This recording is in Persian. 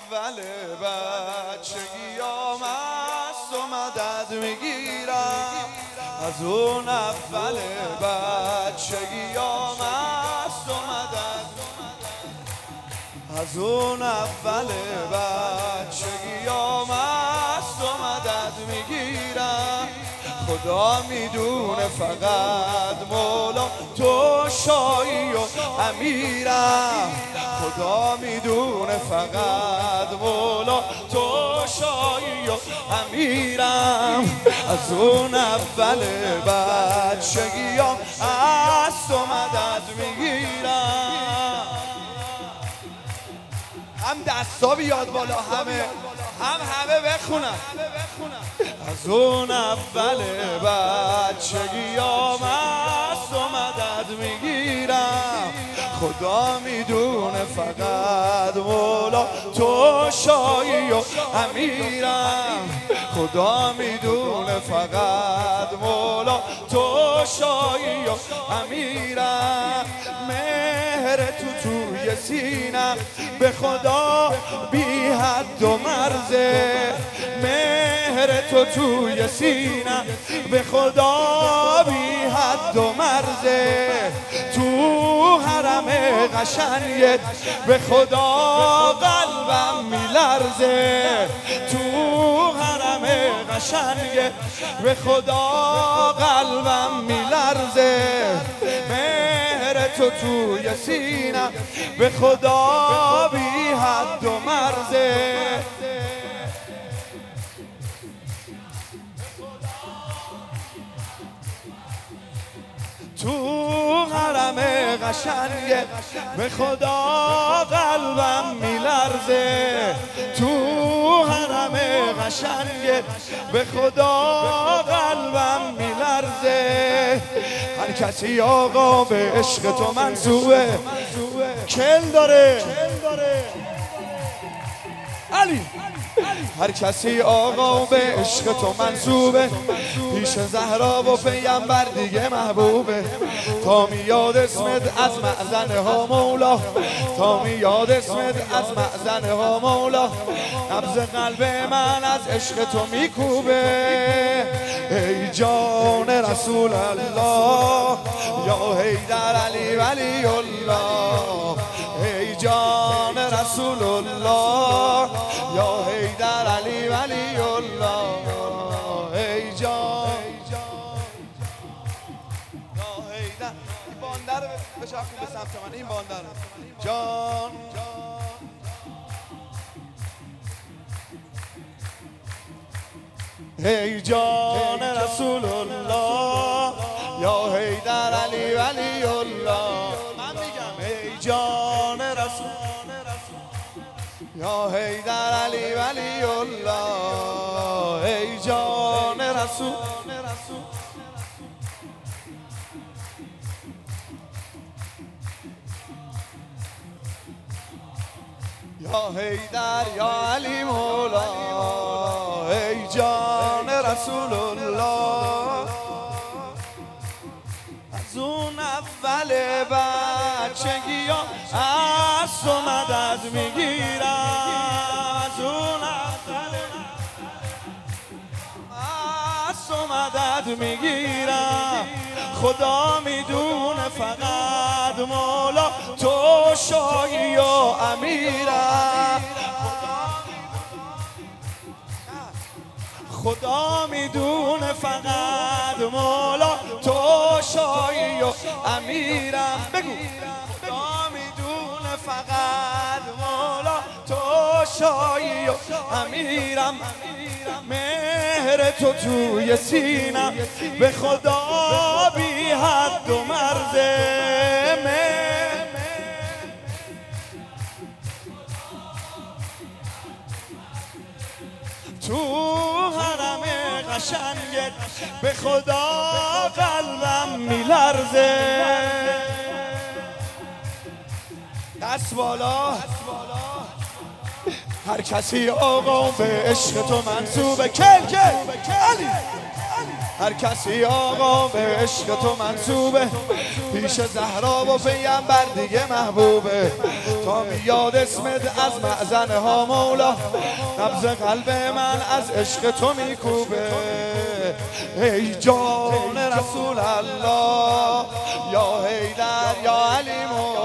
اول بچگیام است و مدد میگیرم، از اون اول بچگیام است و مدد، از اون اول بچگیام است و مدد میگیرم. خدا میدونه فقط مولا تو شایی و امیرم، خدا میدونه فقط مولا تو شایی و امیرم. از اون اول بچگیام است و مدد میگیرم. هم دستا بیاد بالا، همه بخونن. از اون اول بچگیام است و مدد میگیرم، خدا میدونه فقط مولا تو شایی و امیرم، خدا میدونه فقط مولا تو شایی و امیرم. مهر تو توی سینم به خدا بی حد و مرزه، مهر تو توی سینم به خدا بی حد و مرزه. تو حرم قشنگت به خدا قلبم میلرزه، تو حرم قشنگت به خدا قلبم میلرزه. مهر تو توی سینم به خدا بی حد و مرزه. تو حرم قشنگت به خدا قلبم میلرزه، تو حرم قشنگت به خدا قلبم میلرزه. هر کسی آقا به عشق تو منصوبه، کل داره علی. هر کسی آقا به عشق تو منصوبه، پیش زهرا و پیامبر دیگه محبوبه. تا میاد اسمت از معزن ها مولا، تا میاد اسمت از معزن ها مولا. نبض قلب من از عشق تو میکوبه. ای جان رسول الله یا حیدر علی ولی الله، ای جان رسول الله یا حیدر علی ولی الله. ای جان یا حیدر. این باندر رو بچرخون به سمت من، این باندر جان. ای جان رسول الله یا حیدر علی ولی الله. من میگم ای جان رسول یا حیدر علی ولی الله، ای جان رسول. یا حیدر یا علی مولا، ای جان رسول الله. از اون اول بچگیام است و مدد میگیرم، از اون اول است و مدد میگیرم. خدا میدونه فقط مولا تو شایی و امیرم، خدا میدونه فقط مولا تو شایی و امیرم. بگو خدا میدونه فقط مولا تو شایی و امیرم. مهر تو توی سینم به خدا بی حد و مرزه. تو حرم قشنگت به خدا قلبم میلرزه. دست بالا. هر کسی آقا به عشق تو منصوبه، کل علی. هر کسی آقا به عشق تو منصوبه، پیش زهرا و پیمبر دیگه محبوبه. تا میاد اسمت از معزن ها مولا، نبض قلب من از عشق تو میکوبه. ای جان رسول الله، یا حیدر یا علی مولا.